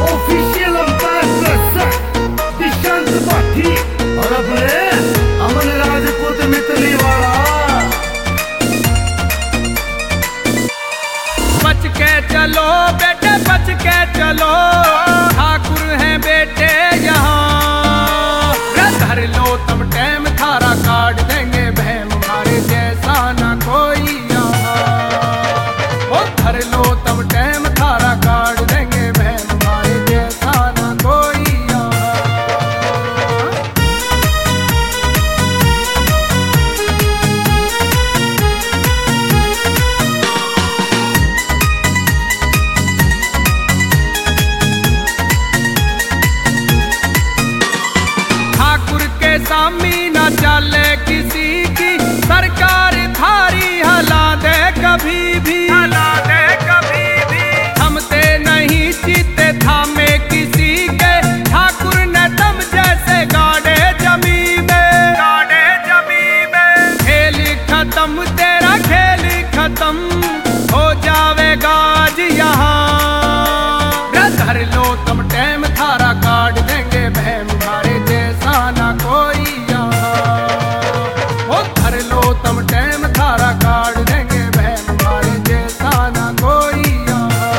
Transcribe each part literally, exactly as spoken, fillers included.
Official ambassador Nishant पाठी और अपने अमन राजपूत मितली वाला। बच के चलो बेटे बच के चलो, ठाकुर हैं बेटे यहाँ। धर लो तुम टैम थारा काट देंगे बहन, हमारे जैसा ना कोई यहाँ। ओ धर लो तुम टैम थारा काट देंगे बहन, हमारे जैसा ना कोई यहाँ। सामी न चले किसी की सरकार, थारी हला दे कभी भी, हला दे कभी भी। थमते नहीं जीते थामे किसी के, ठाकुर ने दम जैसे गाड़े जमी में, गाड़े जमी में। खेल खत्म तेरा खेल खत्म हो जावेगा आज यहाँ। धर लो तुम टैम थारा काट देंगे बहन, हमारे जैसा ना कोई यहाँ। ओ धर लो तुम टैम थारा काट देंगे बहन, हमारे जैसा ना कोई यहाँ।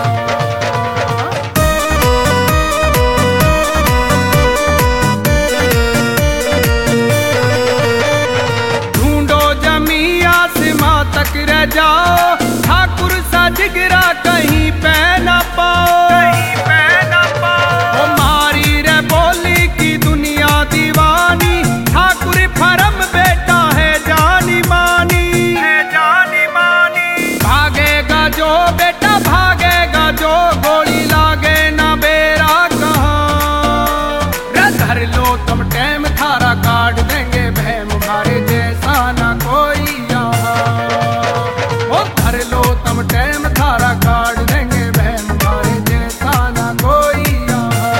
ढूंढो जमी आसमां तक रह जाओ, ठाकुर सा जिगरा कहीं पे न पाओ, कहीं पे न पाओ। मारी रे बोली की दुनिया दीवानी, ठाकुर फरम बेटा है जानी मानी, है जानी मानी। भागेगा जो बेटा भागेगा जो, गोली लागे ना बेरा कहाँ। धर लो तुम टैम थारा काट देंगे बहन, हमारे जैसा ना कोई यहाँ। ओ धर लो तुम टैम थारा काट देंगे बहन, हमारे जैसा ना कोई यहाँ।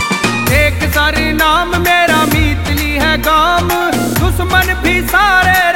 एक सारे नाम मेरा मीतली है गाम, दुश्मन भी सारे